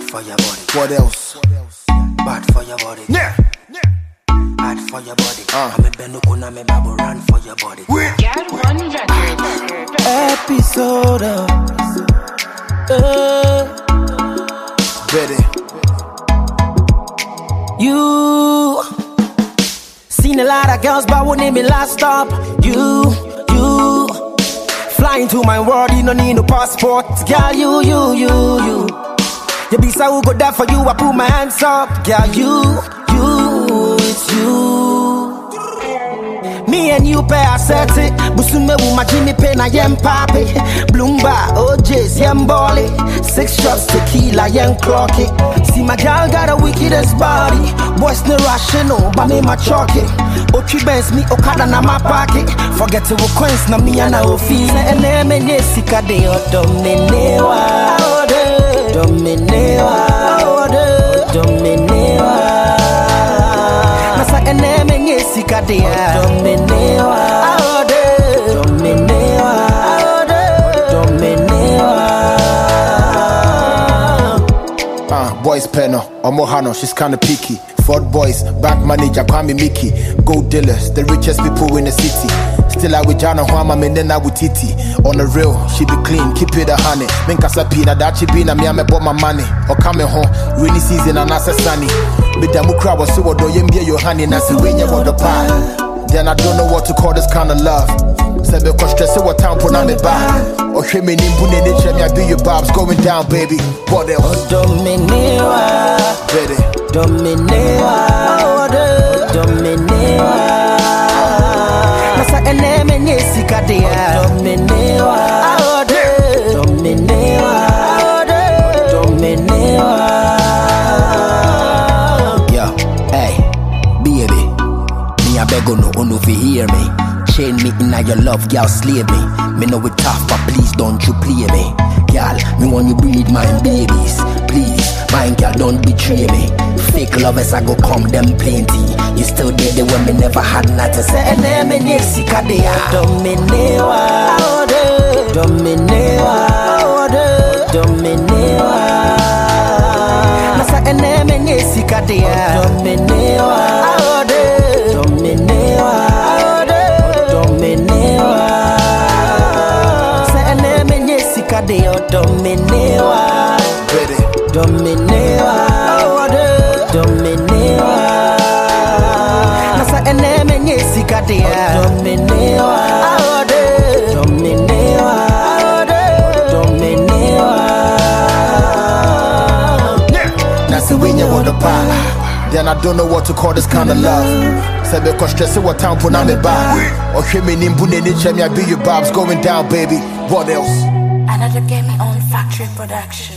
for your body. What else? Bad for your body. Yeah. Bad for your body. I'm a Benukuna, me babu run for your body. Get one record. Episode. Ready. You seen a lot of girls, but wouldn't be last stop. You flying to my world, you don't need no passport. Girl, you be so who go there for you, I put my hands up. Girl, it's you. Me and you pay a set it. Busume wu my Jimmy Pen, I am papi. Bloomba, OJ's, yam bolly. 6 shots tequila, young clock it. See my girl got a wickedest body. Boys no rational, but me my chalky. Ochi Benz me Okada na my pocket. Forget to coins na me and I will feel. And then me nesika de o dominewa. Nasa ene me nesika de dominewa. Boys Penno, Omohano, she's kinda picky. Ford Boys, bank manager, Kwame Mickey. Gold dealers, the richest people in the city. Still out with Jana Hwama, Menena with Titi. On the real, she be clean, keep it a honey. Minkasa Pina, that she been a me, I bought my money. Or coming home, rainy season and nasa sunny. But the mukra was so do you your honey, and I see when you want the pie. Then I don't know what to call this kind of love. Sebe kwa stress what time put on me back. Or she me nimbune nature me I be your bobs going down, baby. What else? Dominewa, Ready. Dominewa, Nasa ene me nesika de Dominewa, Yo, hey, baby, me a beg no fi hear me. Chain me in your love, girl, slave me. Me know it tough, but please don't you play me. Girl, me want you breed my babies. Please, my girl, don't betray me. Fake lovers, I go come them plenty. You still did the way me never had nothing. Say, and then me nesika de Dominewa, Nasa and then me nesika de Dominewa. Dominewa, Ready. Nasa ene me nesika de Dominewa. Nasa when you want the pie. Then I don't know what to call this kind of love. Sebe kwa stress what time put on me back. Or she me nimbune nature me I be your bobs going down, baby. What else? Another Game On Factory production.